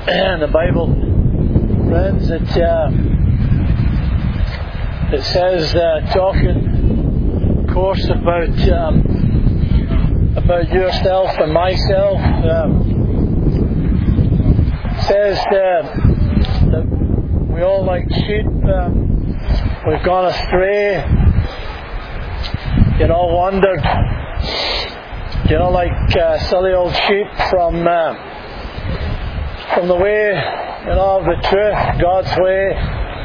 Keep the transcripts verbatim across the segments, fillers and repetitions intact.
in the Bible, friends, it, uh, it says, uh, talking, of course, about um, about yourself and myself. Um, it says uh, that we all, like sheep, um, we've gone astray, you know, wandered, you know, like uh, silly old sheep from uh, from the way, you know, of the truth, God's way.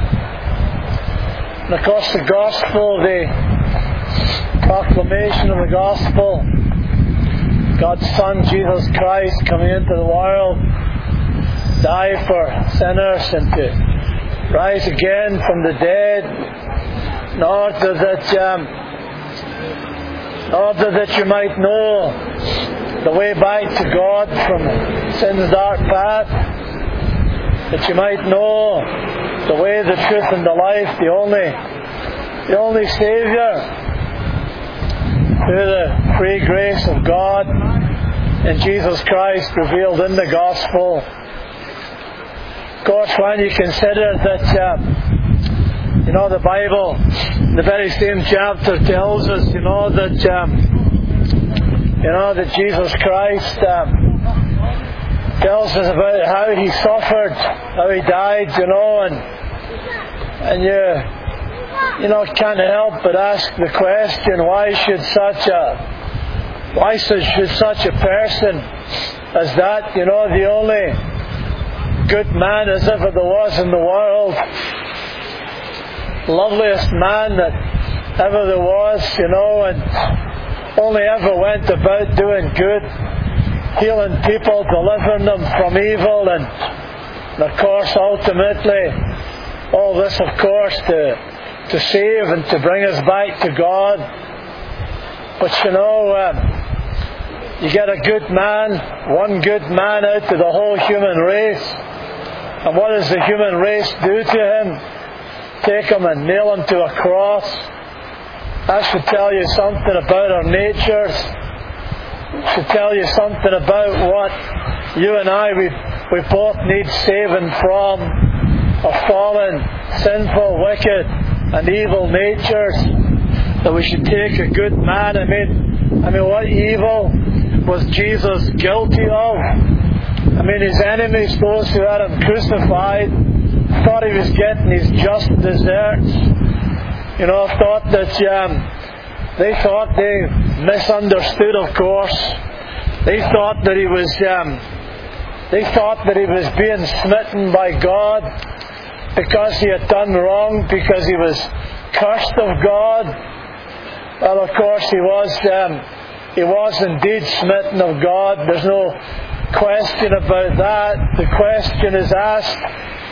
And of course the gospel, the proclamation of the gospel, God's Son, Jesus Christ, coming into the world, die for sinners and to rise again from the dead, in order that, um, in order that you might know the way back to God from sin's dark path, that you might know the way, the truth, and the life, the only, the only Saviour, through the free grace of God in Jesus Christ revealed in the gospel. Of course, when you consider that, uh, you know, the Bible, the very same chapter tells us, you know, that, um, you know, that Jesus Christ um, tells us about how He suffered, how He died, you know, and and you, you know, can't help but ask the question: why should such a, why should such a person as that, you know, the only good man as ever there was in the world, loveliest man that ever there was, you know, and only ever went about doing good, healing people, delivering them from evil, and, and of course, ultimately, all this, of course, to to save and to bring us back to God. But you know, um, you get a good man, one good man out of the whole human race, and what does the human race do to him? Take him and nail him to a cross. That should tell you something about our natures. It should tell you something about what you and I, we, we both need saving from, our fallen, sinful, wicked, and evil natures. That we should take a good man. I mean, I mean, what evil was Jesus guilty of? I mean, his enemies, those who had him crucified, thought he was getting his just deserts. You know, thought that um, they thought they misunderstood. Of course, they thought that he was. Um, they thought that he was being smitten by God because he had done wrong, because he was cursed of God. Well, of course, he was. Um, he was indeed smitten of God. There's no question about that. The question is asked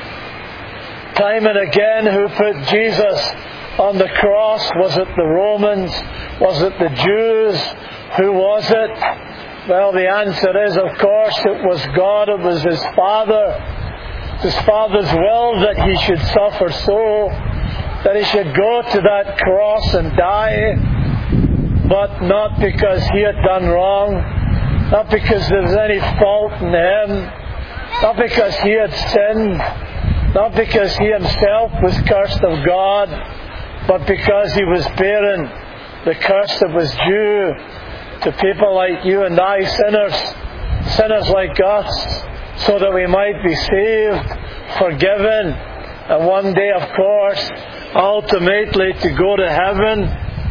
time and again: who put Jesus on the cross? Was it the Romans? Was it the Jews? Who was it? Well, the answer is, of course, it was God. It was His Father. His Father's will that He should suffer so, that He should go to that cross and die, but not because He had done wrong, not because there was any fault in Him, not because He had sinned, not because He Himself was cursed of God, but because He was bearing the curse that was due to people like you and I, sinners, sinners like us, so that we might be saved, forgiven, and one day, of course, ultimately to go to heaven.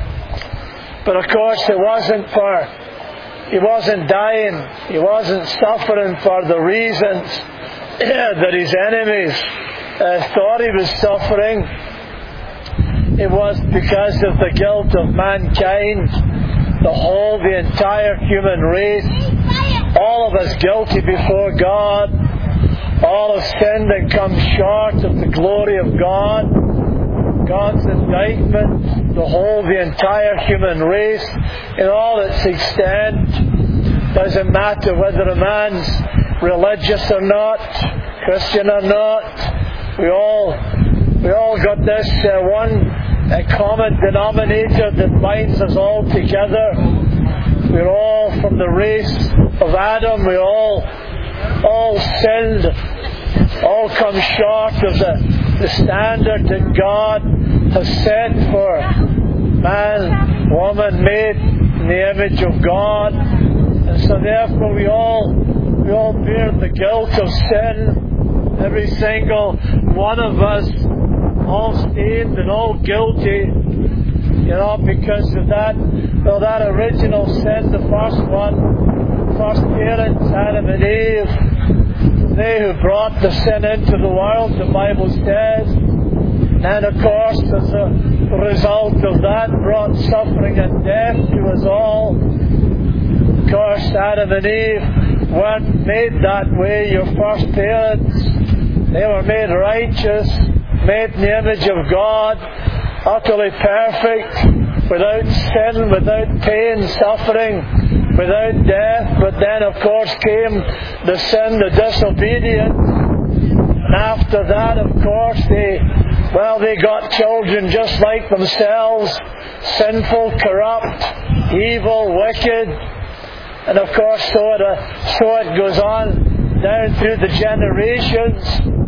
But of course, it wasn't for, He wasn't dying, He wasn't suffering for the reasons that His enemies uh, thought He was suffering. It was because of the guilt of mankind, the whole, the entire human race, all of us guilty before God, all have sinned and come short of the glory of God. God's indictment, the whole, the entire human race, in all its extent. Doesn't matter whether a man's religious or not, Christian or not. We all, we all got this uh, one uh, common denominator that binds us all together. We're all from the race of Adam. We all, all sinned all come short of the, the standard that God has set for man, woman, made in the image of God. And so therefore we all we all bear the guilt of sin, every single one of us, all stained and all guilty, you know, because of that, well, that original sin, the first one, first parents, Adam and Eve, they who brought the sin into the world, the Bible says. And of course, as a result of that, brought suffering and death to us all. Of course, Adam and Eve weren't made that way. Your first parents, they were made righteous, made in the image of God, utterly perfect, without sin, without pain, suffering, without death. But then, of course, came the sin, the disobedience. And after that, of course, they, well, they got children just like themselves, sinful, corrupt, evil, wicked. And of course, so it, uh, so it goes on down through the generations,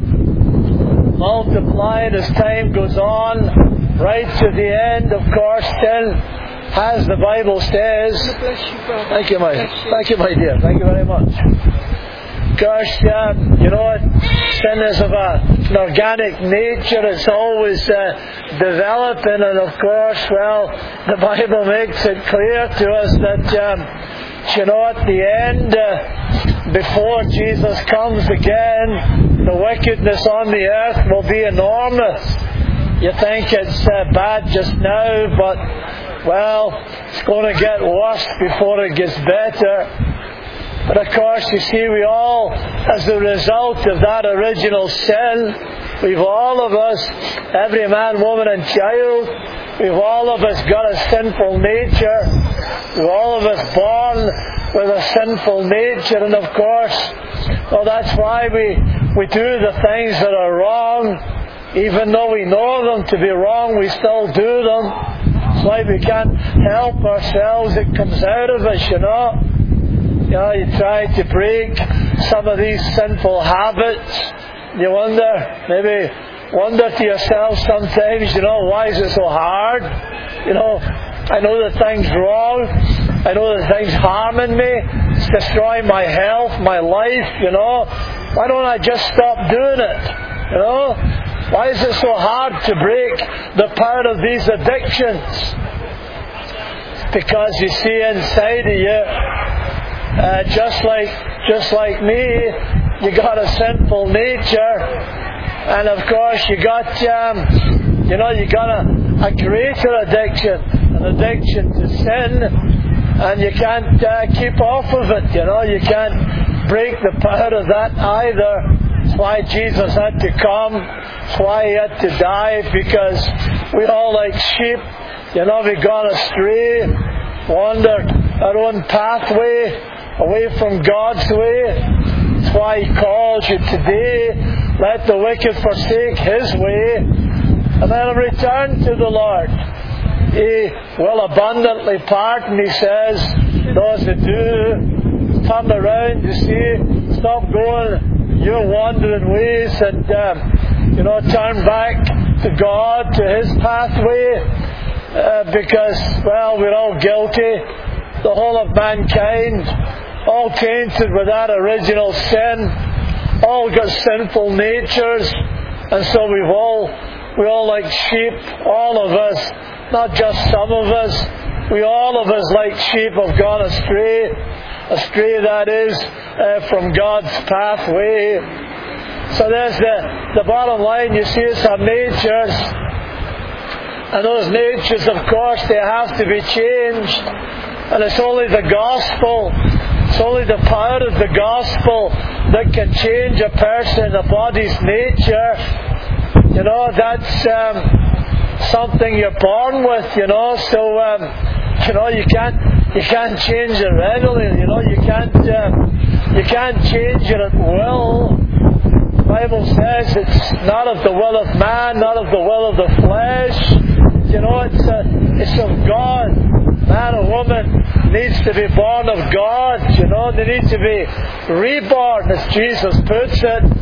multiplying as time goes on, right to the end. Of course, still, as the Bible says. Thank you, my, thank you, my dear. Thank you very much. Gosh, uh, you know what? Sin is of a, an organic nature. It's always uh, developing, and of course, well, the Bible makes it clear to us that, um, you know, at the end, uh, before Jesus comes again, the wickedness on the earth will be enormous. You think it's uh, bad just now, but, well, it's going to get worse before it gets better. But of course, you see, we all, as a result of that original sin, we've all of us, every man, woman and child, we've all of us got a sinful nature. We've all of us born with a sinful nature. And of course, well, that's why we, we do the things that are wrong. Even though we know them to be wrong, we still do them. It's like we can't help ourselves. It comes out of us, you know. You know, you try to break some of these sinful habits. You wonder, maybe wonder to yourself sometimes, you know, why is it so hard? You know, I know the thing's wrong. I know the thing's harming me. It's destroying my health, my life, you know. Why don't I just stop doing it? You know? Why is it so hard to break the power of these addictions? Because you see inside of you, Uh, just like just like me, you got a sinful nature, and of course you got um, you know you got a, a greater addiction, an addiction to sin, and you can't uh, keep off of it. You know you can't break the power of that either. That's why Jesus had to come. That's why He had to die, because we all, like sheep, you know, we gone astray, wandered our own pathway, away from God's way. That's why He calls you today, let the wicked forsake his way, and then return to the Lord. He will abundantly pardon, He says, those that do turn around, you see, stop going your wandering ways, and um, you know, turn back to God, to His pathway, uh, because, well, we're all guilty, the whole of mankind, all tainted with that original sin, all got sinful natures, and so we've all, we all like sheep, all of us, not just some of us, we all of us like sheep have gone astray, astray that is, uh, from God's pathway. So there's the, the bottom line. You see, it's our natures, and those natures, of course, they have to be changed, and it's only the gospel, it's only the power of the gospel that can change a person, a body's nature. You know, that's um, something you're born with, you know, so, um, you know, you can't, you can't change it readily, you know, you can't, um, you can't change it at will. The Bible says it's not of the will of man, not of the will of the flesh. You know, it's, uh, it's of God. Man or woman needs to be born of God, you know, they need to be reborn, as Jesus puts it.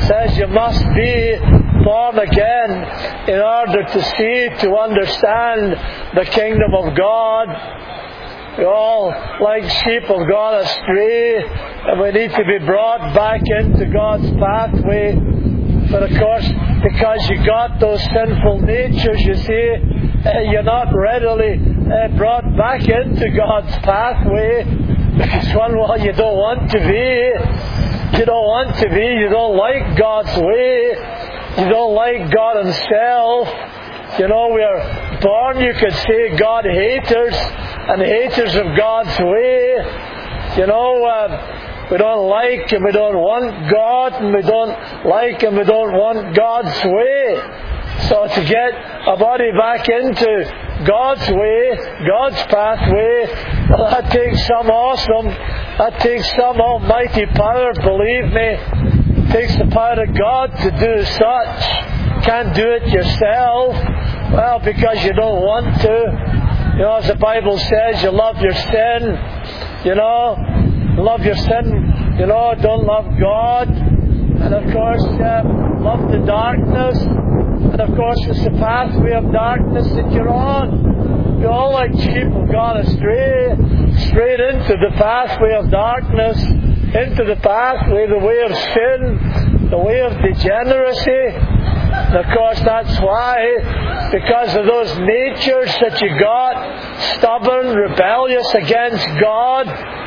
says you must be born again in order to see, to understand the kingdom of God. We all, like sheep, have gone astray, and we need to be brought back into God's pathway. But of course, because you got those sinful natures, you see, uh, you're not readily uh, brought back into God's pathway. Because one, well, you don't want to be. You don't want to be. You don't like God's way. You don't like God Himself. You know, we are born, you could say, God haters, and haters of God's way. You know, uh, we don't like and we don't want God, and we don't like and we don't want God's way. So to get a body back into God's way, God's pathway, well, that takes some awesome, that takes some almighty power, believe me. It takes the power of God to do such. Can't do it yourself. Well, because you don't want to. You know, as the Bible says, you love your sin. You know, love your sin. You know, don't love God. And of course, uh, love the darkness. And of course, it's the pathway of darkness that you're on. You're all like sheep have gone astray, straight into the pathway of darkness, into the pathway, the way of sin, the way of degeneracy. And of course, that's why, because of those natures that you got, stubborn, rebellious against God,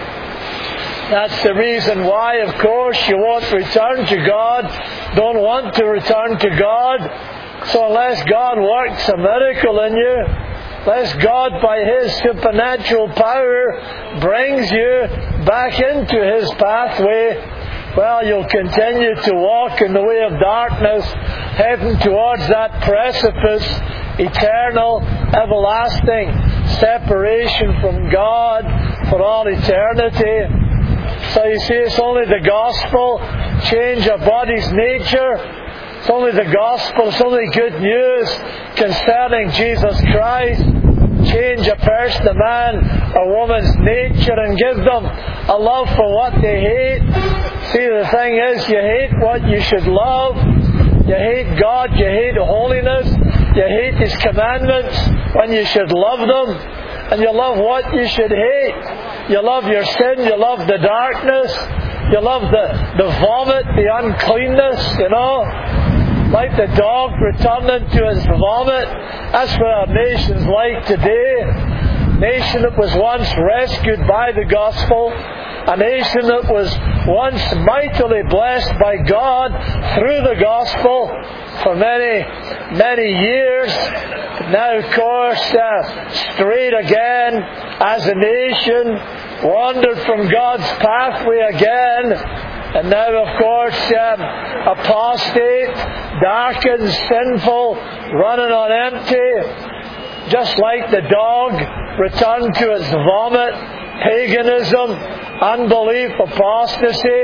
that's the reason why, of course, you won't return to God, don't want to return to God. So unless God works a miracle in you, unless God by His supernatural power brings you back into His pathway, well, you'll continue to walk in the way of darkness, heading towards that precipice, eternal, everlasting separation from God for all eternity. So you see, it's only the gospel change a body's nature. It's only the gospel, it's only good news concerning Jesus Christ. Change a person, a man, a woman's nature, and give them a love for what they hate. See, the thing is, you hate what you should love. You hate God, you hate holiness, you hate His commandments when you should love them. And you love what you should hate. You love your sin, you love the darkness, you love the, the vomit, the uncleanness, you know. Like the dog returning to his vomit. That's what our nation's like today. A nation that was once rescued by the gospel. A nation that was once mightily blessed by God through the gospel for many, many years. But now, of course, uh, strayed again as a nation, wandered from God's pathway again. And now, of course, um, apostate, darkened, sinful, running on empty, just like the dog returned to its vomit, paganism, unbelief, apostasy.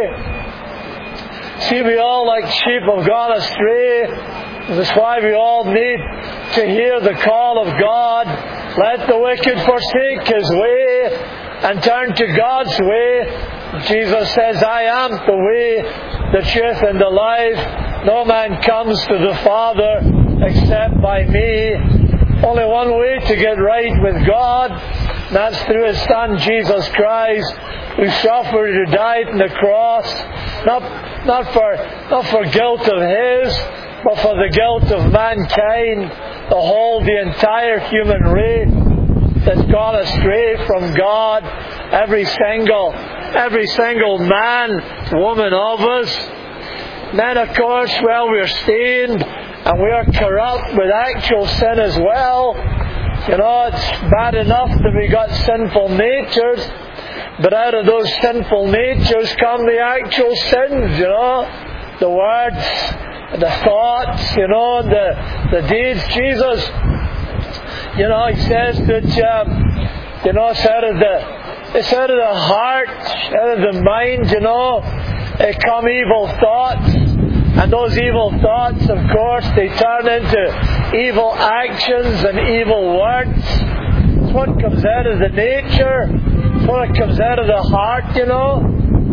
See, we all, like sheep, have gone astray. That's why we all need to hear the call of God. Let the wicked forsake his way and turn to God's way. Jesus says, I am the way, the truth, and the life. No man comes to the Father except by me. Only one way to get right with God, and that's through His Son, Jesus Christ, who suffered, who died on the cross, not, not, for, not for guilt of His, but for the guilt of mankind, the whole, the entire human race that's gone astray from God, every single, every single man, woman of us. Then, of course, well, we're stained and we are corrupt with actual sin as well. You know, it's bad enough that we got sinful natures, but out of those sinful natures come the actual sins, you know, the words, the thoughts, you know, the, the deeds. Jesus, you know, He says that, um, you know, it's out of the, it's out of the heart, out of the mind, you know, it come evil thoughts. And those evil thoughts, of course, they turn into evil actions and evil words. It's what comes out of the nature. It's what comes out of the heart, you know.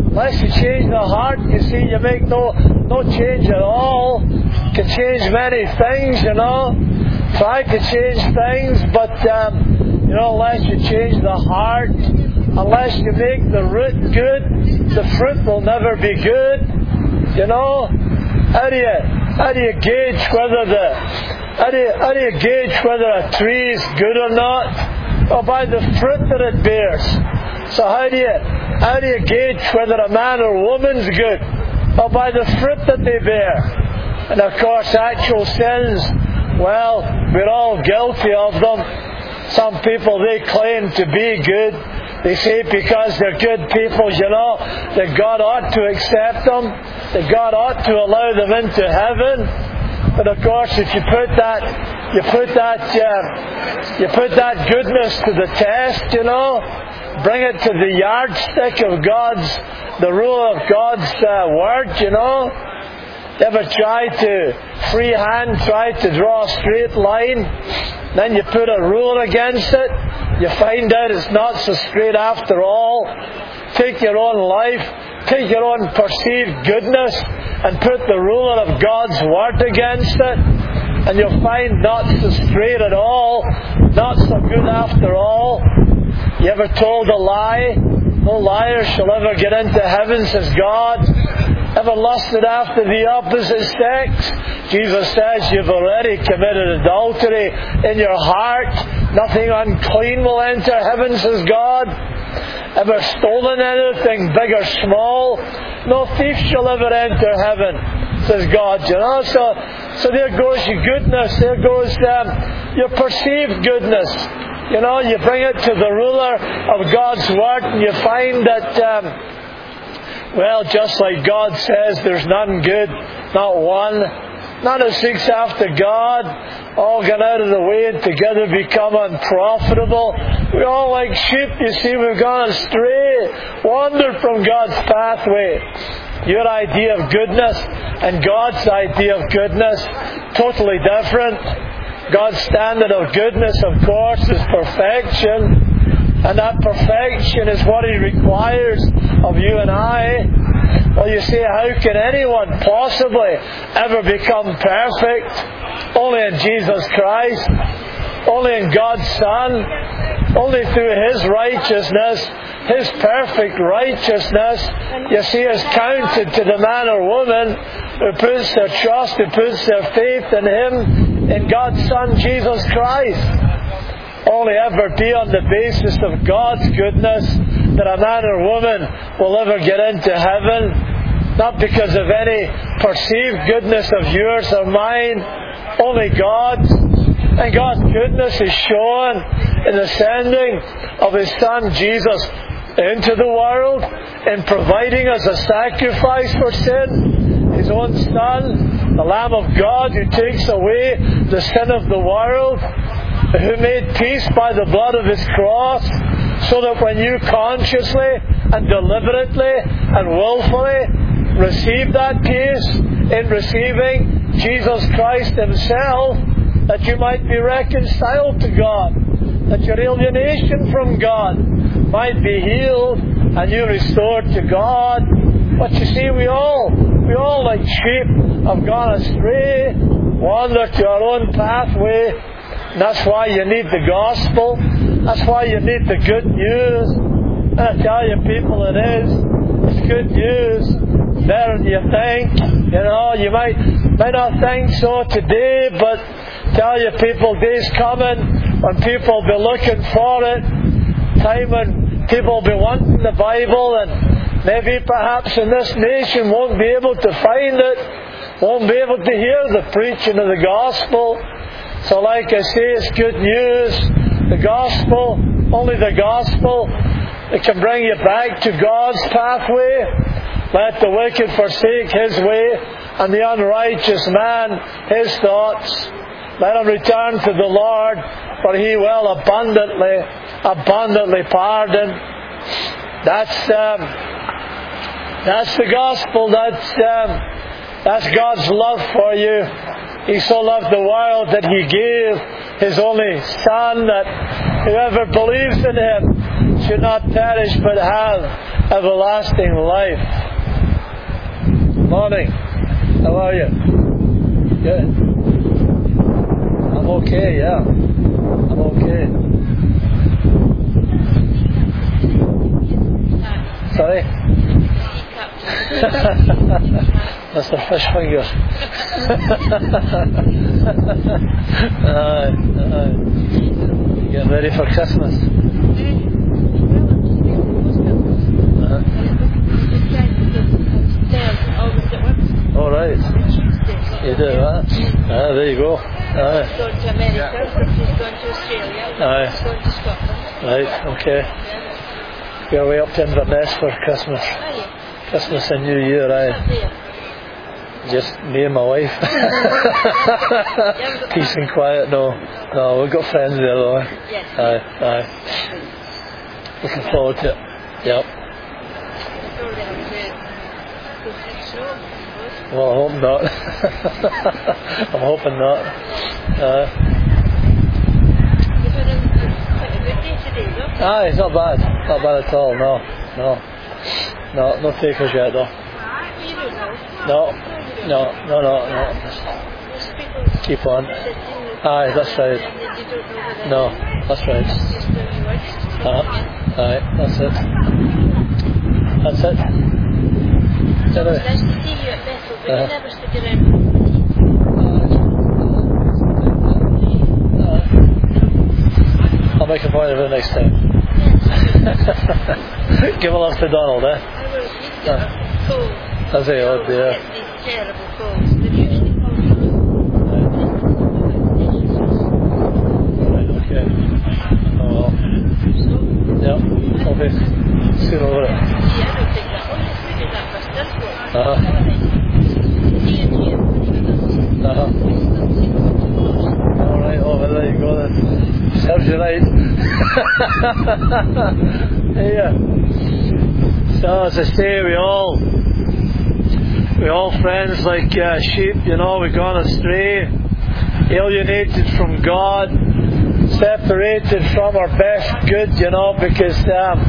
Unless you change the heart, you see, you make no no change at all. You can change many things, you know. Try to change things, but um, you know, unless you change the heart, unless you make the root good, the fruit will never be good. You know, how do you how do you gauge whether the how do you, how do you gauge whether a tree is good or not? Well, by the fruit that it bears. So how do you how do you gauge whether a man or woman's good? Well, by the fruit that they bear. And of course, actual sins, well, we're all guilty of them. Some people, they claim to be good. They say because they're good people, you know, that God ought to accept them, that God ought to allow them into heaven. But of course, if you put that, you put that, uh, you put that goodness to the test, you know, bring it to the yardstick of God's, the rule of God's uh, word, you know. You ever try to freehand, try to draw a straight line, then you put a rule against it, you find out it's not so straight after all. Take your own life, take your own perceived goodness, and put the ruler of God's word against it, and you'll find not so straight at all, not so good after all. You ever told a lie? No liar shall ever get into heaven, says God. Ever lusted after the opposite sex? Jesus says you've already committed adultery in your heart. Nothing unclean will enter heaven, says God. Ever stolen anything, big or small? No thief shall ever enter heaven, says God. You know, so so there goes your goodness. There goes um, your perceived goodness. You know, you bring it to the ruler of God's word, and you find that, um, well, just like God says, there's none good, not one. None who seeks after God, all gone out of the way and together become unprofitable. We all like sheep, you see, we've gone astray, wandered from God's pathway. Your idea of goodness and God's idea of goodness, totally different. God's standard of goodness, of course, is perfection. And that perfection is what He requires of you and I. Well, you say, how can anyone possibly ever become perfect? Only in Jesus Christ. Only in God's Son. Only through His righteousness. His perfect righteousness, you see, is counted to the man or woman who puts their trust, who puts their faith in Him, in God's Son, Jesus Christ. Only ever be on the basis of God's goodness that a man or woman will ever get into heaven. Not because of any perceived goodness of yours or mine. Only God's. And God's goodness is shown in the sending of His Son Jesus into the world, in providing us a sacrifice for sin. His own Son, the Lamb of God who takes away the sin of the world, who made peace by the blood of His cross, so that when you consciously and deliberately and willfully receive that peace in receiving Jesus Christ Himself, that you might be reconciled to God, that your alienation from God might be healed and you restored to God. But you see, we all, we all like sheep have gone astray, wandered to our own pathway. And that's why you need the gospel. That's why you need the good news. And I tell you, people, it is. It's good news. Better than you think. You know, you might might not think so today, but tell you, people, days coming when people will be looking for it. Time when people will be wanting the Bible, and maybe perhaps in this nation won't be able to find it, won't be able to hear the preaching of the gospel. So like I say, it's good news. The gospel, only the gospel, it can bring you back to God's pathway. Let the wicked forsake his way, and the unrighteous man his thoughts. Let him return to the Lord, for He will abundantly, abundantly pardon. That's um, that's the gospel. That's um, that's God's love for you. He so loved the world that He gave His only Son, that whoever believes in Him should not perish but have everlasting life. Morning. How are you? Good. I'm okay, yeah. I'm okay. Sorry? Mister Fishfinger. Aye, aye. You getting ready for Christmas? Uh-huh. All right. You do that? Ah, there you go. Aye. He's going to America, he's going to Australia, Aye. he's going to Scotland. Right, okay. You're way up to Inverness for Christmas. Are you? Christmas and New Year, aye. Up there. Just me and my wife. Peace and quiet, no. No, we've got friends there though. Yes. Aye, aye. Looking forward to it. Yep. Probably have to go through the snow, I suppose. Well, I hope not. I'm hoping not. Uh, You've had a, a, quite a good day today, though. aye, it's not bad. Not bad at all, no. No. No, no takers yet though. You don't know. No. No, no, no, no. Most people Keep on. sit in the Aye, that's right. and they don't know whether No, that's right. it's just the words. Uh, aye, that's it. That's it. It's always Anyway. nice to see you at Bethel, but Uh-huh. you never stick around. I'll make a point of it next time. Give a love to Donald, eh? I will need to get a cold. That's it, oh dear. Get these terrible colds. They're usually called Right, okay. Oh well. Yep, I'll be soon over it. See, I don't think that one is really that much this one. Uh-huh. See and hear when you got Uh-huh. Alright, oh well, there you go then. Serves you right. Yeah. So as I say, we all we all friends like uh, sheep, you know, we've gone astray, alienated from God, separated from our best good, you know, because um,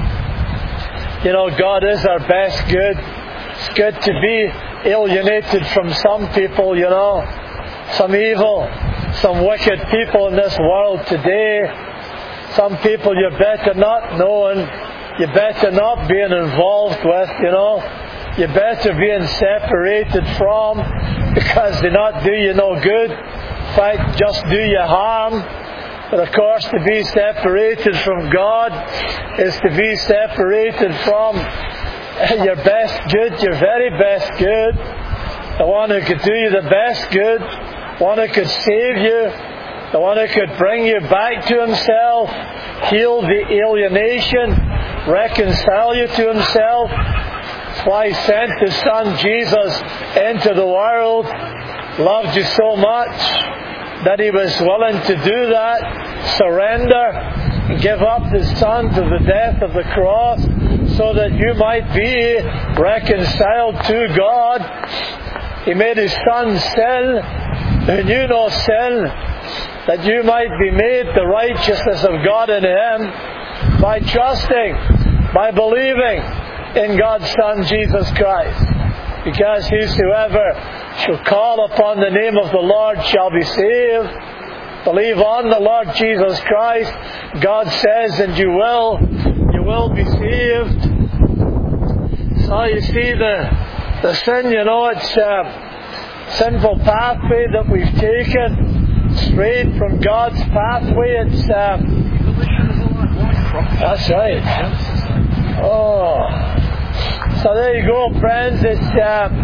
you know, God is our best good. It's good to be alienated from some people, you know, some evil, some wicked people in this world today. Some people you're better not knowing, you're better not being involved with, you know. You're better being separated from, because they not do you no good. In fact, just do you harm. But of course, to be separated from God is to be separated from your best good, your very best good. The one who could do you the best good, one who could save you, the one who could bring you back to Himself, heal the alienation, reconcile you to Himself. That's why He sent His Son Jesus into the world, loved you so much that He was willing to do that, surrender, and give up His Son to the death of the cross, so that you might be reconciled to God. He made His Son sin, who knew no sin, that you might be made the righteousness of God in Him by trusting, by believing in God's Son Jesus Christ. Because whosoever shall call upon the name of the Lord shall be saved. Believe on the Lord Jesus Christ, God says, and you will, you will be saved. So you see the the sin, you know, it's a sinful pathway that we've taken straight from God's pathway. It's um, that's right. Oh, so there you go, friends. It's um,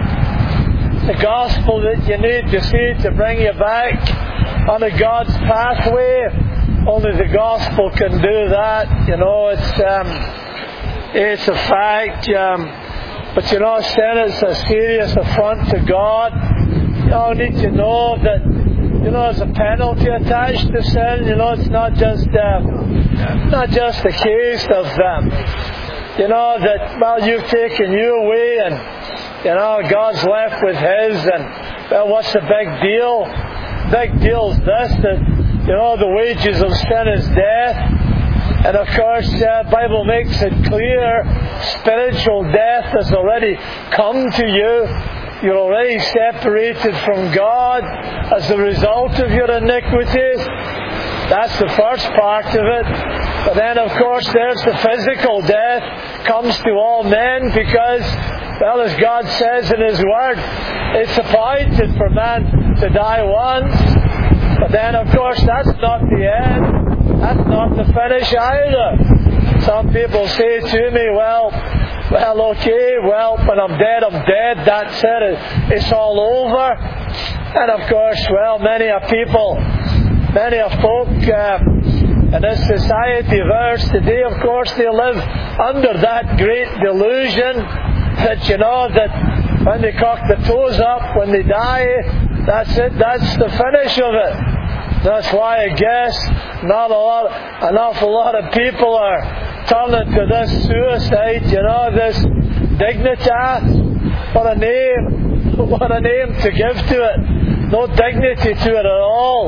the gospel that you need to see to bring you back onto God's pathway. Only the gospel can do that. You know, it's um, it's a fact. Um, but you know, sin is a serious affront to God. You all need to know that, you know, there's a penalty attached to sin. You know, it's not just uh, not just a case of um, you know, that, well, you've taken you away and, you know, God's left with His, and, well, what's the big deal? Big deal is this, that, you know, the wages of sin is death, And of course, the uh, Bible makes it clear, spiritual death has already come to you. You're already separated from God as a result of your iniquities. That's the first part of it. But then, of course, there's the physical death comes to all men because, well, as God says in His Word, it's appointed for man to die once. But then, of course, that's not the end. That's not the finish either. Some people say to me, well, well, okay, well, when I'm dead, I'm dead. That's it. It's all over. And of course, well, many a people, many a folk uh, in this society of ours today, of course, they live under that great delusion that, you know, that when they cock the toes up, when they die, that's it, that's the finish of it. That's why I guess not a lot, an awful lot of people are turning to this suicide, you know, this dignitas. What a name, what a name to give to it. No dignity to it at all.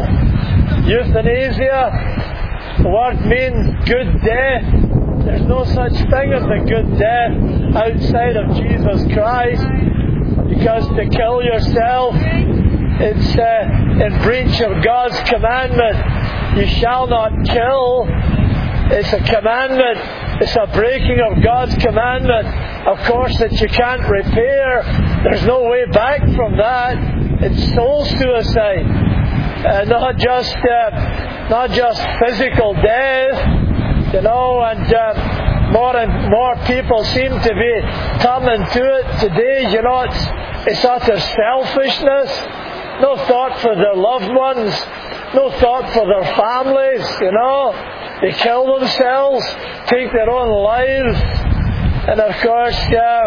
Euthanasia, the word means good death. There's no such thing as a good death outside of Jesus Christ. Because to kill yourself, it's uh, in breach of God's commandment. You shall not kill. It's a commandment. It's a breaking of God's commandment. Of course, that you can't repair. There's no way back from that. It's soul suicide. Uh, not just uh, not just physical death, you know, and uh, more and more people seem to be coming to it today. You know, it's, it's utter selfishness. No thought for their loved ones. No thought for their families, you know. They kill themselves, take their own lives. And of course, uh,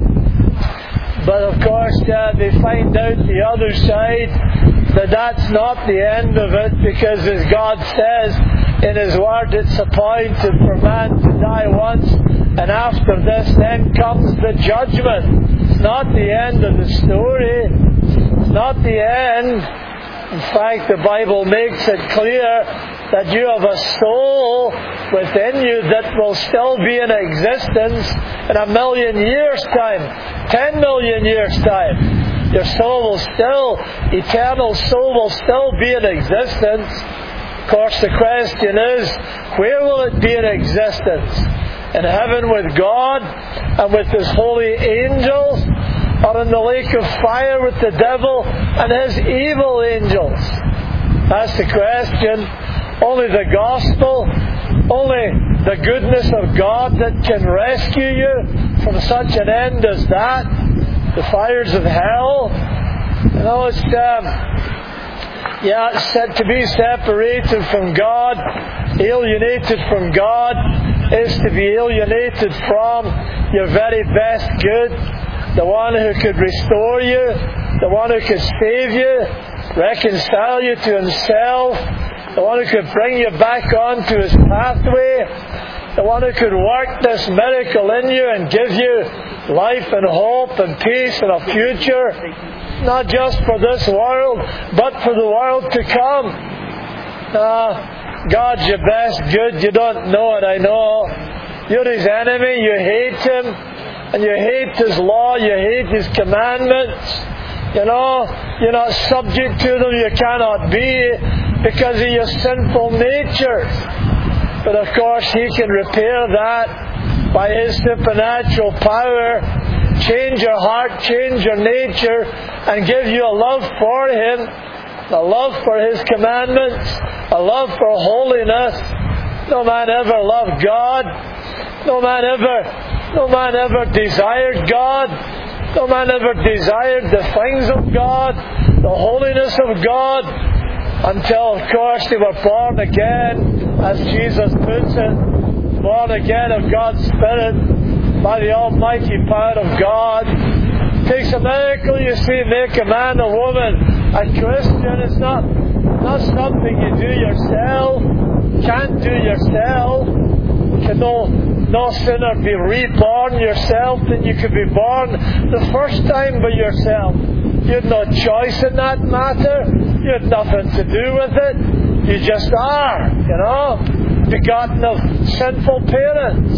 but of course, uh, they find out the other side that that's not the end of it, because as God says in His Word, it's appointed for man to die once, and after this then comes the judgment. It's not the end of the story. It's not the end. In fact, the Bible makes it clear that you have a soul within you that will still be in existence in a million years' time, ten million years' time. Your soul will still, eternal soul will still be in existence. Of course, the question is, where will it be in existence? In heaven with God and with His holy angels? Or in the lake of fire with the devil and his evil angels? That's the question. Only the gospel, only the goodness of God that can rescue you from such an end as that. The fires of hell. You know, it's, um, yeah, it's said to be separated from God, alienated from God, is to be alienated from your very best good. The one who could restore you, the one who could save you, reconcile you to Himself, the one who could bring you back onto His pathway, the one who could work this miracle in you and give you life and hope and peace and a future, not just for this world, but for the world to come. Uh, God's your best good. You don't know it, I know. You're His enemy. You hate Him. And you hate His law, you hate His commandments. You know, you're not subject to them, you cannot be, because of your sinful nature. But of course, He can repair that by His supernatural power, change your heart, change your nature, and give you a love for Him, a love for His commandments, a love for holiness. No man ever loved God. No man ever No man ever desired God. No man ever desired the things of God, the holiness of God, until, of course, they were born again, as Jesus puts it, born again of God's Spirit by the almighty power of God. It takes a miracle, you see, make a man, a woman, a Christian. It's not, not something you do yourself, can't do yourself. Can no, no sooner be reborn yourself than you could be born the first time by yourself. You had no choice in that matter. You had nothing to do with it. You just are, you know. begotten of sinful parents.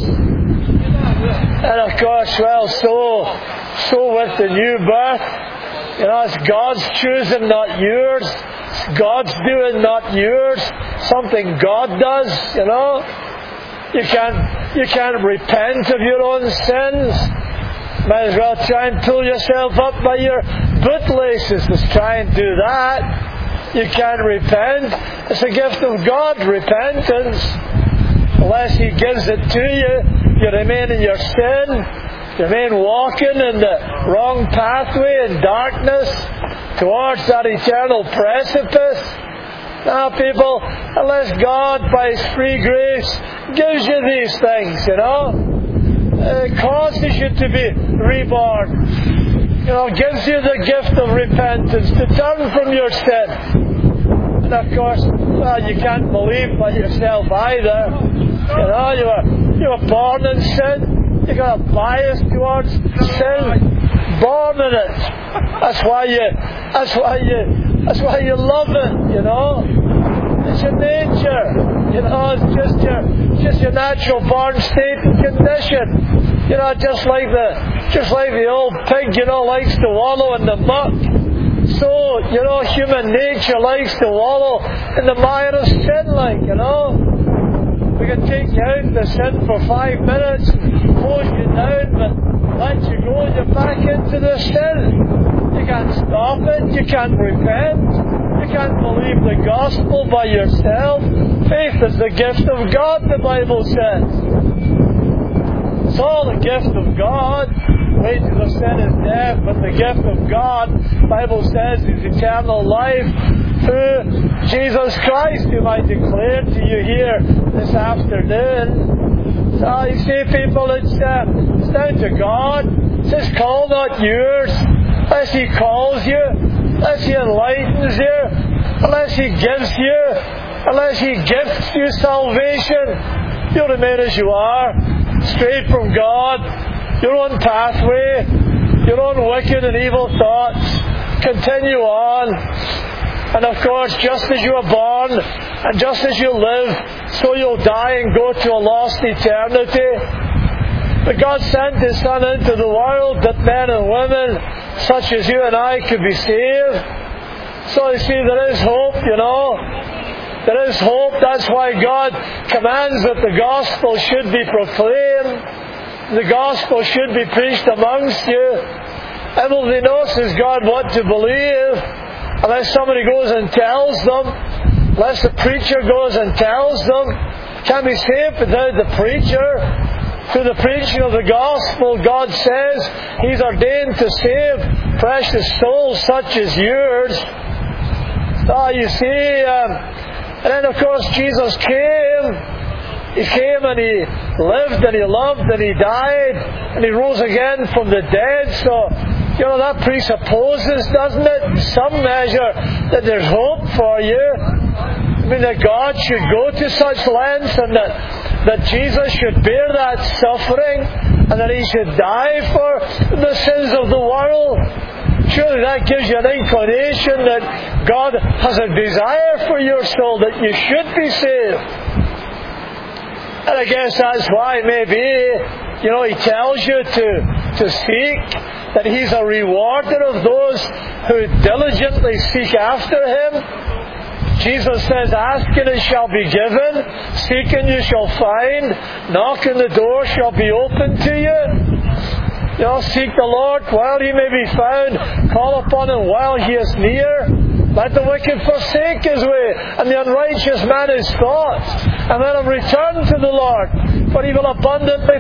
And of course, well, so, so with the new birth, you know, it's God's choosing, not yours. It's God's doing, not yours. Something God does, you know. You can't, you can't repent of your own sins. Might as well try and pull yourself up by your bootlaces. Let's try and do that. You can't repent. It's a gift of God, repentance. Unless He gives it to you, you remain in your sin. You remain walking in the wrong pathway in darkness towards that eternal precipice. Now, people, unless God, by His free grace, gives you these things, you know, it causes you to be reborn. You know, gives you the gift of repentance to turn from your sin. And of course, well, you can't believe by yourself either. You know, you were, you were born in sin. You got a bias towards sin. Born in it. That's why you. That's why you. That's why you love it. You know, it's your nature. You know, it's just your, just your natural born state and condition. You know, just like the, just like the old pig. You know, likes to wallow in the muck. So, you know, human nature likes to wallow in the mire of sin, like, you know. We can take you out of the sin for five minutes, close you down, but let you go and you're back into the sin. You can't stop it, you can't repent, you can't believe the gospel by yourself. Faith is the gift of God, the Bible says. It's all the gift of God. Wages of sin is death, but the gift of God, the Bible says, is eternal life through Jesus Christ, whom I declare to you here this afternoon. So you see, people, it's, uh, it's down to God. It's His call, not yours. Unless He calls you, unless He enlightens you, unless He gives you, unless He gifts you salvation, you'll remain as you are, straight from God. Your own pathway, your own wicked and evil thoughts, continue on. And of course, just as you are born, and just as you live, so you'll die and go to a lost eternity. But God sent His Son into the world that men and women, such as you and I, could be saved. So you see, there is hope, you know. There is hope. That's why God commands that the gospel should be proclaimed. The gospel should be preached amongst you. Everybody knows as God what to believe. Unless somebody goes and tells them, unless the preacher goes and tells them, can't be saved without the preacher. Through the preaching of the gospel, God says He's ordained to save precious souls such as yours. So you see, um, and then of course Jesus came. He came and He lived and He loved and He died and He rose again from the dead. So, you know, that presupposes, doesn't it, in some measure, that there's hope for you. I mean, that God should go to such lengths and that, that Jesus should bear that suffering and that He should die for the sins of the world. Surely that gives you an inclination that God has a desire for your soul, that you should be saved. And I guess that's why maybe, you know, He tells you to, to seek, that He's a rewarder of those who diligently seek after Him. Jesus says, ask and it shall be given, seek and you shall find, knock and the door shall be opened to you. You know, seek the Lord while He may be found, call upon Him while He is near. Let the wicked forsake his way, and the unrighteous man his thoughts, and let him return to the Lord, for He will abundantly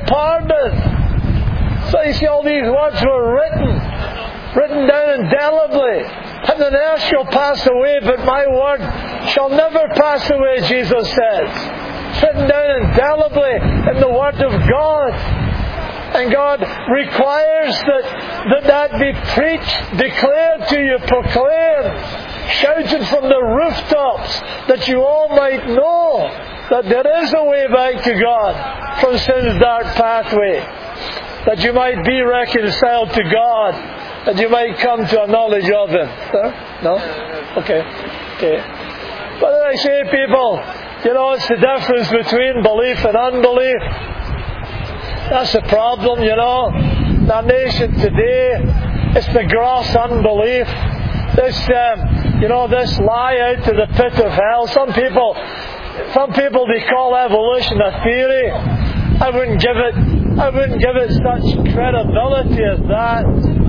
pardon. So you see, all these words were written, written down indelibly. Heaven and earth shall pass away, but my word shall never pass away, Jesus says. It's written down indelibly in the Word of God. And God requires that, that that be preached, declared to you, proclaimed, shouted from the rooftops, that you all might know that there is a way back to God from sin's dark pathway, that you might be reconciled to God, that you might come to a knowledge of Him. Sir? No? Okay. Okay. But I say, people, You know, it's the difference between belief and unbelief. That's the problem, you know. Our nation today, it's the gross unbelief. This, um, you know, this lie out to the pit of hell. Some people, some people they call evolution a theory. I wouldn't give it, I wouldn't give it such credibility as that.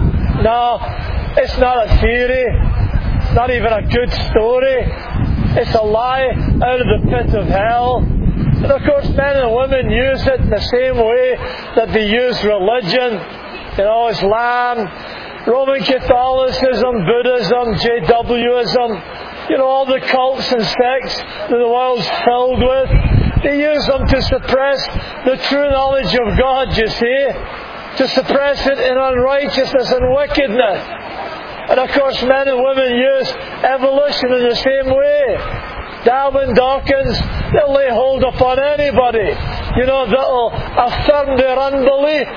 No, it's not a theory. It's not even a good story. It's a lie out of the pit of hell. And of course, men and women use it in the same way that they use religion. You know, Islam, Roman Catholicism, Buddhism, J W ism, you know, all the cults and sects that the world's filled with. They use them to suppress the true knowledge of God, you see, to suppress it in unrighteousness and wickedness. And of course, men and women use evolution in the same way. Darwin, Dawkins, they'll lay hold upon anybody, you know, that'll affirm their unbelief.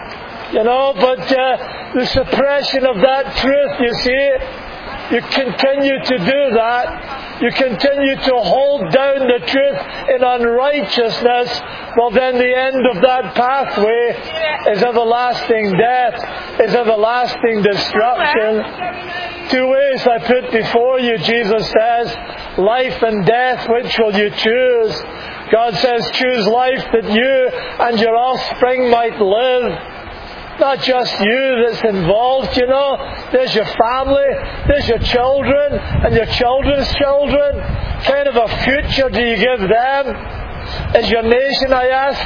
You know, but uh, the suppression of that truth, you see, you continue to do that. You continue to hold down the truth in unrighteousness. Well, then the end of that pathway is everlasting death, is everlasting destruction. Two ways I put before you, Jesus says, life and death, which will you choose? God says, choose life that you and your offspring might live. Not just you that's involved, you know. There's your family, there's your children, and your children's children. What kind of a future do you give them? Is your nation, I ask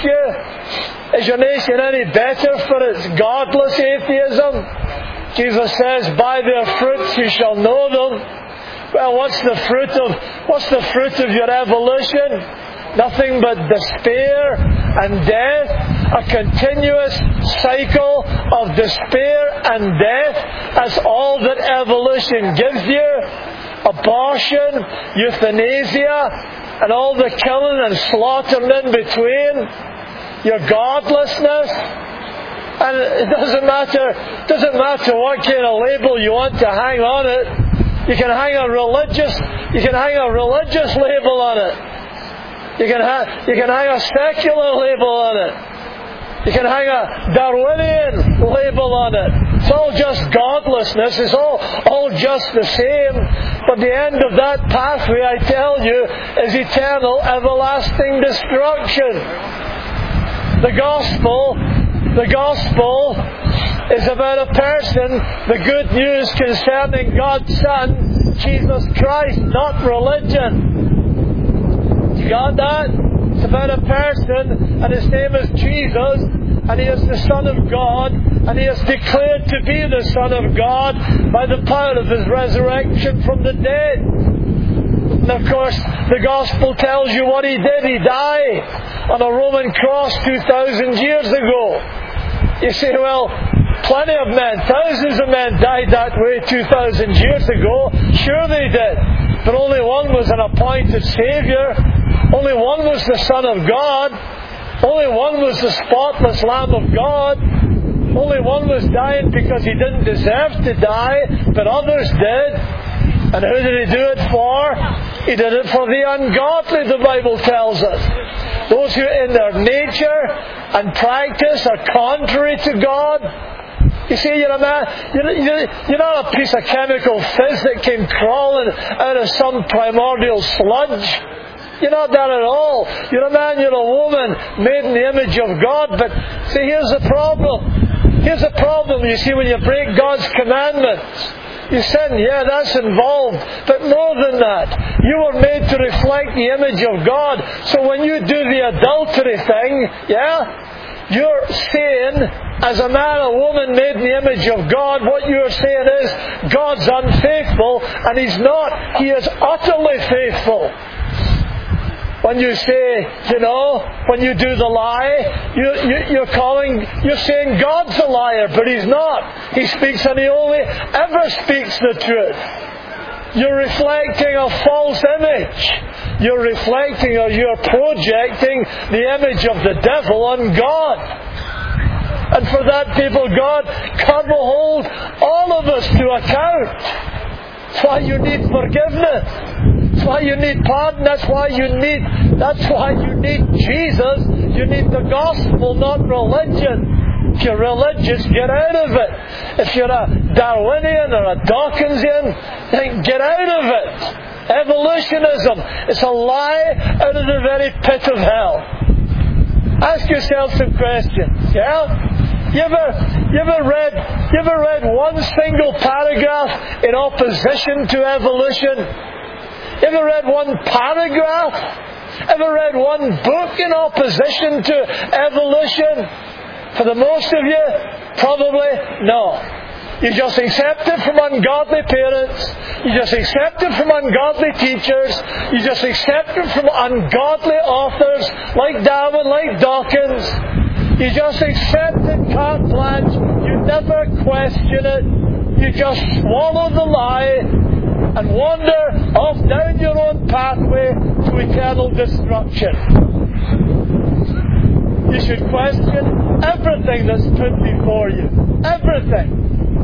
you, is your nation any better for its godless atheism? Jesus says, by their fruits you shall know them. Well, what's the fruit of, what's the fruit of your evolution? Nothing but despair and death. A continuous cycle of despair and death. That's all that evolution gives you. Abortion, euthanasia, and all the killing and slaughtering in between. Your godlessness. And it doesn't matter, it doesn't matter what kind of label you want to hang on it. You can hang a religious, you can hang a religious label on it. You can hang, you can hang a secular label on it. You can hang a Darwinian label on it. It's all just godlessness. It's all, all just the same. But the end of that pathway, I tell you, is eternal, everlasting destruction. The gospel, the gospel is about a person, the good news concerning God's Son, Jesus Christ, not religion. You got that? It's about a person, and his name is Jesus, and he is the Son of God, and he is declared to be the Son of God by the power of his resurrection from the dead. And of course, the Gospel tells you what he did. He died on a Roman cross two thousand years ago. You say, well, plenty of men, thousands of men died that way two thousand years ago. Sure they did. But only one was an appointed Saviour. Only one was the Son of God. Only one was the spotless Lamb of God. Only one was dying because he didn't deserve to die, but others did. And who did he do it for? He did it for the ungodly, the Bible tells us. Those who in their nature and practice are contrary to God. You see, you're, a man, you're, you're, you're not a piece of chemical fizz that came crawling out of some primordial sludge. You're not that at all. You're a man, you're a woman, made in the image of God. But see, here's the problem. Here's the problem, you see, when you break God's commandments. You sin, yeah, that's involved. But more than that, you were made to reflect the image of God. So when you do the adultery thing, yeah, you're saying, as a man or woman made in the image of God, what you're saying is, God's unfaithful, and He's not. He is utterly faithful. When you say, you know, when you do the lie, you, you, you're calling, you're saying God's a liar, but He's not. He speaks, and He only ever speaks the truth. You're reflecting a false image. You're reflecting, or you're projecting the image of the devil on God. And for that, people, God, God will hold all of us to account. That's why you need forgiveness. That's why you need pardon. That's why you need, that's why you need Jesus. You need the gospel, not religion. If you're religious, get out of it. If you're a Darwinian or a Dawkinsian, then get out of it. Evolutionism, it's a lie out of the very pit of hell. Ask yourself some questions, yeah? You ever, you ever read, you ever read one single paragraph in opposition to evolution? You ever read one paragraph? Ever read one book in opposition to evolution? For the most of you, probably no. You just accept it from ungodly parents. You just accept it from ungodly teachers. You just accept it from ungodly authors like Darwin, like Dawkins. You just accept it carte blanche. You never question it. You just swallow the lie and wander off down your own pathway to eternal destruction. You should question everything that's put before you. Everything.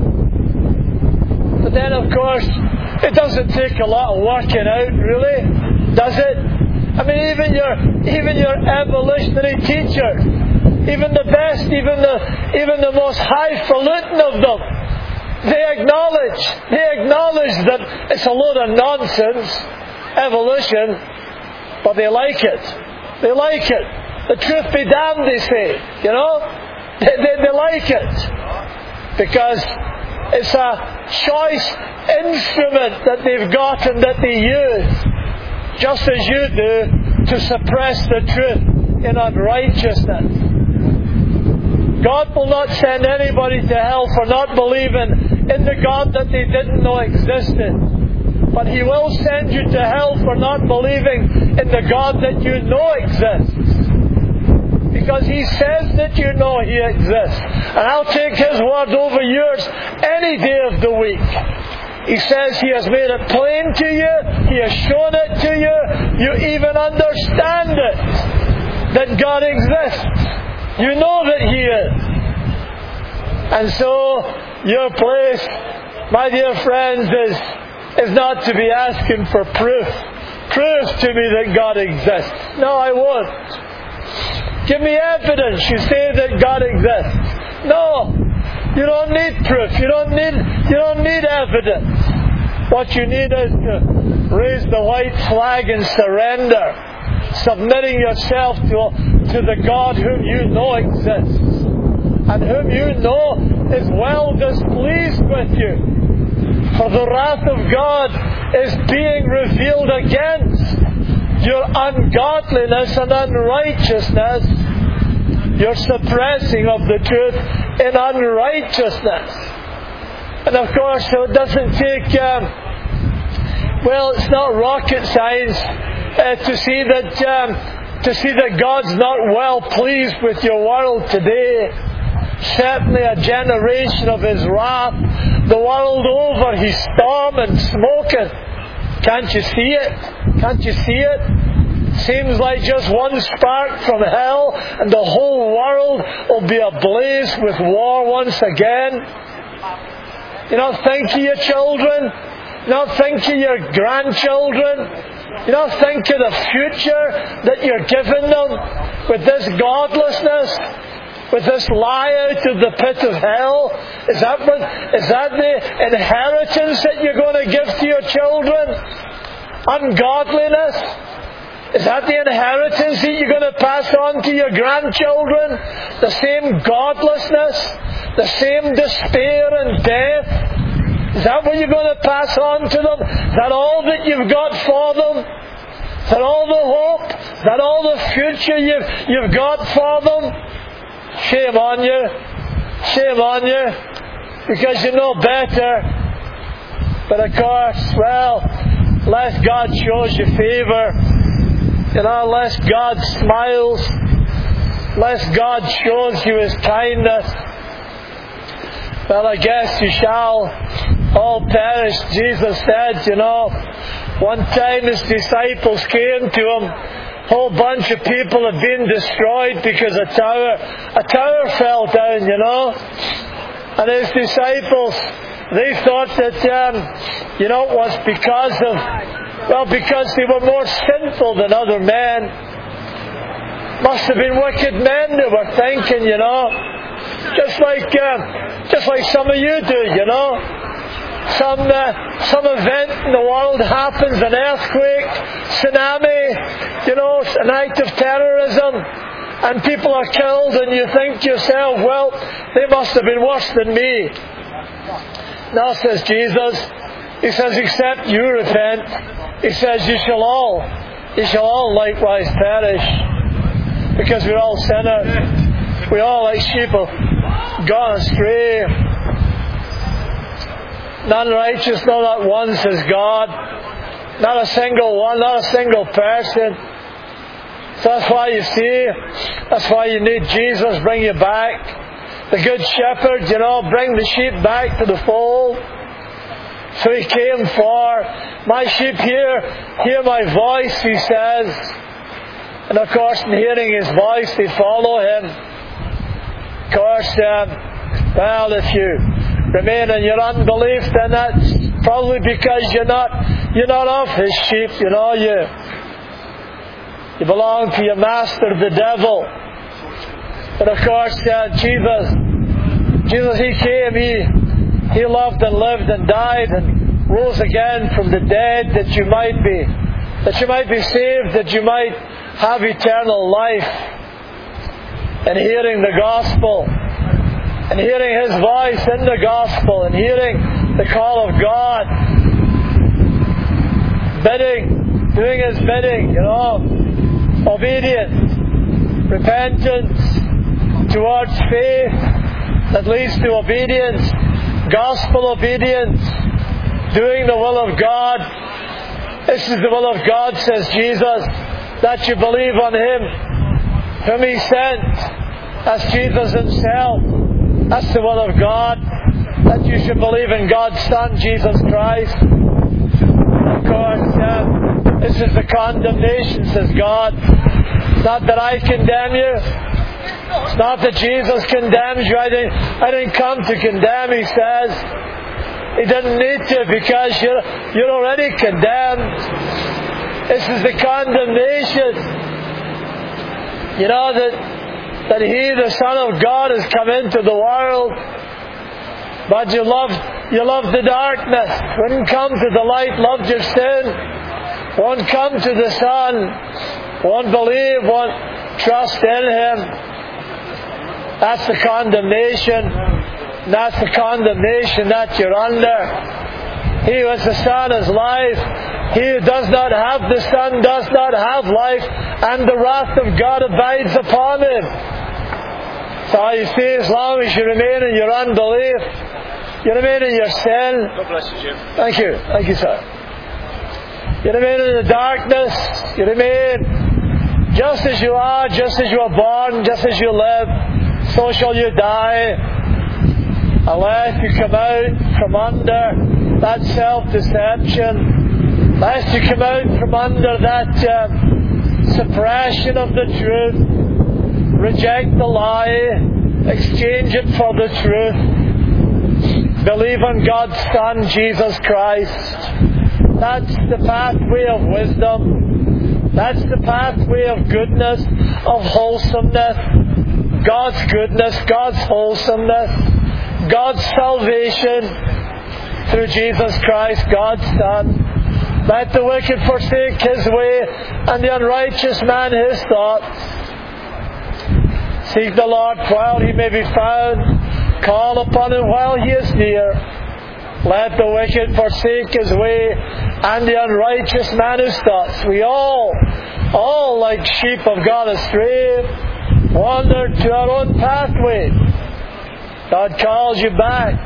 But then, of course, it doesn't take a lot of working out, really, does it? I mean, even your even your evolutionary teacher, even the best, even the even the most highfalutin of them, they acknowledge they acknowledge that it's a load of nonsense, evolution, but they like it. They like it. The truth be damned, they say. You know, they they, they like it because it's a choice instrument that they've got and that they use, just as you do, to suppress the truth in unrighteousness. God will not send anybody to hell for not believing in the God that they didn't know existed. But He will send you to hell for not believing in the God that you know exists. Because He says that you know He exists. And I'll take His word over yours any day of the week. He says He has made it plain to you. He has shown it to you. You even understand it. That God exists. You know that He is. And so, your place, my dear friends, is, is not to be asking for proof. Prove to me that God exists. No, I won't. Give me evidence. You say that God exists. No, you don't need proof. You don't need. You don't need evidence. What you need is to raise the white flag and surrender, submitting yourself to to the God whom you know exists and whom you know is well displeased with you. For the wrath of God is being revealed against your ungodliness and unrighteousness, your suppressing of the truth in unrighteousness. And of course, so it doesn't take, um, well, it's not rocket science uh, to see that um, to see that God's not well pleased with your world today. Certainly a generation of His wrath. The world over, He's storming, smoking. Can't you see it? Can't you see it? Seems like just one spark from hell and the whole world will be ablaze with war once again. You not think of your children? You not think of your grandchildren? You not think of the future that you're giving them with this godlessness? With this lie out of the pit of hell? Is that what, is that the inheritance that you're going to give to your children? Ungodliness? Is that the inheritance that you're going to pass on to your grandchildren? The same godlessness? The same despair and death? Is that what you're going to pass on to them? Is that all that you've got for them? Is that all the hope? Is that all the future you've, you've got for them? Shame on you. Shame on you. Because you know better. But of course, well, unless God shows you favour, you know, unless God smiles, unless God shows you His kindness, well, I guess you shall all perish. Jesus said, you know, one time His disciples came to Him. A whole bunch of people had been destroyed because a tower, a tower fell down, you know. And His disciples, they thought that, um, you know, it was because of, Well, because they were more sinful than other men. Must have been wicked men they were thinking, you know. Just like, uh, just like some of you do, you know. Some uh, some event in the world happens, an earthquake, tsunami, you know, an act of terrorism, and people are killed, and you think to yourself, well, they must have been worse than me. Now, says Jesus, He says, except you repent, He says, you shall all, you shall all likewise perish, because we're all sinners. We all, like sheep, have gone astray. None righteous, no, not one, says God. Not a single one, not a single person. So that's why you see, that's why you need Jesus, bring you back. The Good Shepherd, you know, bring the sheep back to the fold. So He came for, my sheep hear, hear my voice, He says. And of course, in hearing His voice, they follow Him. Of course, um, well, if you remain in your unbelief, then that's probably because you're not you're not of His sheep. You know, you you belong to your master, the devil. But of course, uh, Jesus, Jesus, He came, He He loved and lived and died and rose again from the dead, that you might be that you might be saved, that you might have eternal life. And hearing the gospel, and hearing His voice in the gospel, and hearing the call of God, bidding, doing His bidding, you know, obedience, repentance towards faith that leads to obedience, gospel obedience, doing the will of God. This is the will of God, says Jesus, that you believe on Him whom He sent. That's Jesus Himself. That's the will of God, that you should believe in God's Son, Jesus Christ. Of course, uh, this is the condemnation, says God. It's not that I condemn you. It's not that Jesus condemns you. I didn't, I didn't come to condemn, He says. He didn't need to, because you're, you're already condemned. This is the condemnation. You know that that He, the Son of God, has come into the world, but you loved, you loved the darkness, wouldn't come to the light, loved your sin, won't come to the Son, won't believe, won't trust in Him. That's the condemnation. That's the condemnation that you're under. He who has the Son has life. He who does not have the Son does not have life, and the wrath of God abides upon him. So you see, as long as you remain in your unbelief, you remain in your sin. God bless you, Jim. Thank you. Thank you, sir. You remain in the darkness. You remain just as you are, just as you were born, just as you live, so shall you die. Unless you come out from under that self-deception, unless you come out from under that uh, suppression of the truth, reject the lie, exchange it for the truth, believe on God's Son, Jesus Christ. That's the pathway of wisdom. That's the pathway of goodness, of wholesomeness, God's goodness, God's wholesomeness, God's salvation through Jesus Christ, God's Son. Let the wicked forsake his way, and the unrighteous man his thoughts. Seek the Lord while He may be found. Call upon Him while He is near. Let the wicked forsake his way, and the unrighteous man his thoughts. We all, all like sheep have gone astray, wandered to our own pathway. God calls you back.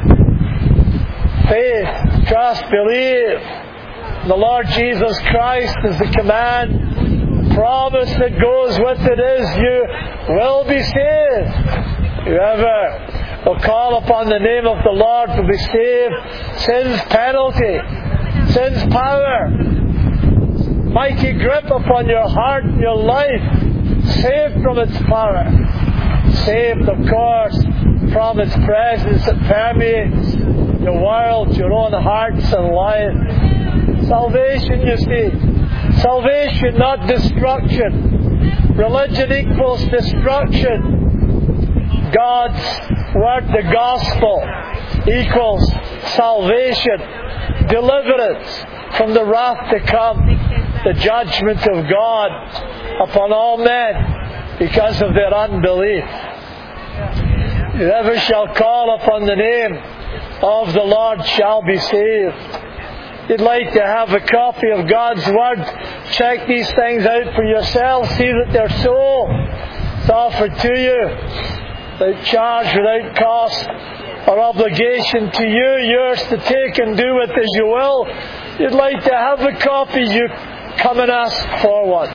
Faith, trust, believe. The Lord Jesus Christ is the command. Promise that goes with it is you will be saved. Whoever will call upon the name of the Lord will be saved. Sin's penalty, sin's power, mighty grip upon your heart and your life, saved from its power, saved, of course, from its presence that permeates your world, your own hearts and life. Salvation, you see. Salvation, not destruction. Religion equals destruction. God's Word, the Gospel, equals salvation, deliverance from the wrath to come, the judgment of God upon all men because of their unbelief. Whoever shall call upon the name of the Lord shall be saved. If you'd like to have a copy of God's Word, check these things out for yourself. See that they're so. It's offered to you without charge, without cost or obligation to you, yours to take and do with as you will. If you'd like to have a copy, you come and ask for one.